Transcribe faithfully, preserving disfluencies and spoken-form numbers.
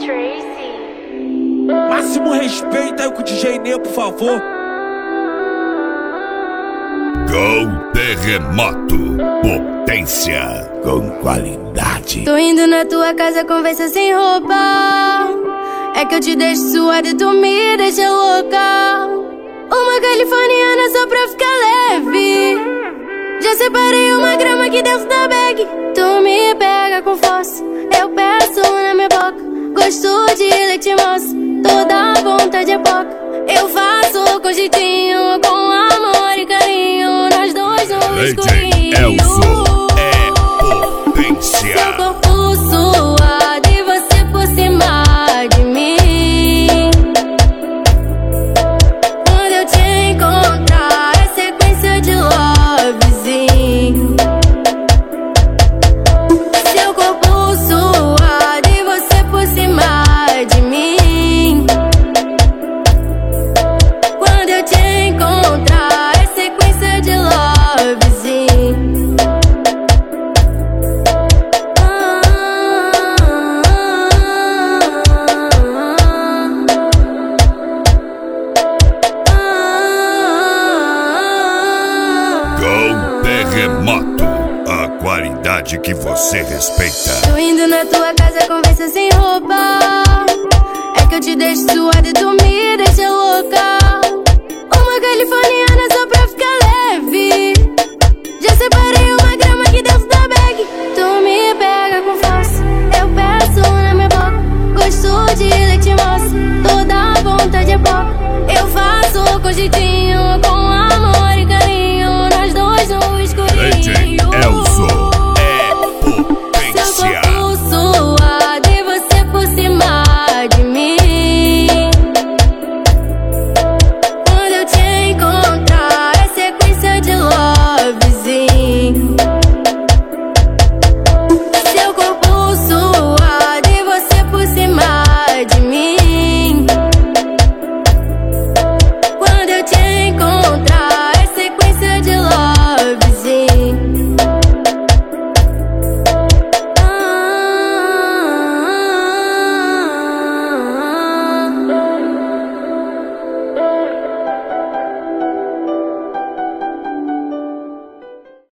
Máximo respeito aí com o D J Nê, por favor. Com Terremoto, potência com qualidade. Tô indo na tua casa, conversa sem roupa. É que eu te deixo suada e tu me deixa louca. Uma californiana só pra ficar leve. Já separei uma grama aqui dentro da bag. Tu me pega com força, eu peço na minha boca. Gosto de leite moça, toda vontade é pouca. Eu faço com jeitinho, com amor e carinho. Nós dois no escurinho. Elzo é potência. Seu corpo suado e você por cima de mim. Quando eu te encontrar é sequência de lovezinho. Seu corpo suado e você por cima de mim. Quando eu te encontrar é sequência de lovezinho. Com Terremoto, a qualidade que você respeita. Tô indo na tua casa, conversa sem roupa. É que eu te deixo suada e tu me deixa louca. Uma californiana só pra ficar leve. Já separei uma grama aqui dentro da bag. Tu me pega com força, eu peço na minha boca. Gosto de leite moça, toda vontade é pouca. Eu faço com jeitinho.